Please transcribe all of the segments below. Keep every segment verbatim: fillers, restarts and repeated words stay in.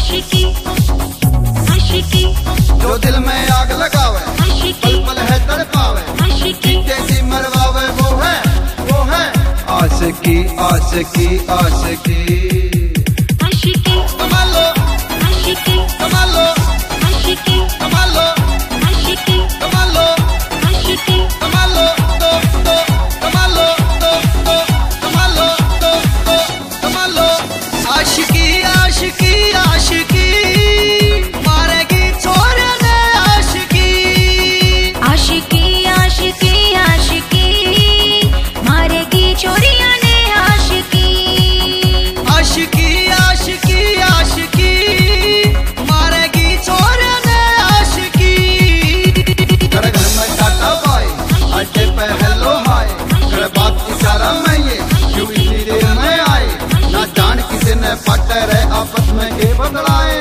आशिकी आशिकी जो दिल में आग लगावे, पल पल है तड़पावे, कैसी मरवावे वो है वो है आशिकी आशिकी आशिकी आशिकी कमालो आशिकी कमालो आशिकी कमालो आशिकी कमालो आशिकी कमालो तो तो कमालो तो तो कमालो तो तो कमालो आशिकी आशिकी आशिकी मारेगी छोरे ने आशिकी आशिकी आशिकी आशिकी मारेगी चोरियां ने आशिकी आशिकी आशिकी आशिकी मारेगी छोरे ने आशिकी घर घर में टाटा बाय अड्डे पे हेलो हाय कर बात इशारा में ये क्यों इतनी देर में आए ना जान किसी ने पटे रहे आपस में के बदलाए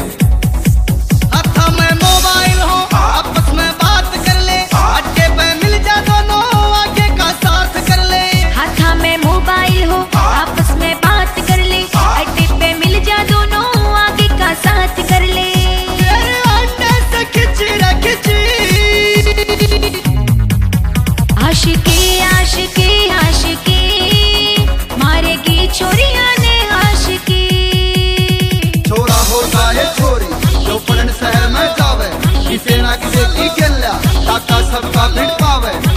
हाथा में मोबाइल हो आपस में बात कर ले अड्डे पे मिल जा दोनों आगे का साथ कर ले हाथा में मोबाइल हो आपस में बात कर ले अड्डे पे मिल जा दोनों आगे का साथ कर ले तेरे अड्डे से खिंची रे खिंची आशिकी आशिकी आशिकी मारेगी चोरियां ने आशिकी छोरा होता है छोरी जो पढ़न शहर में जावे किसे ना किसे की गल्या ताका सबका भिड़ पावे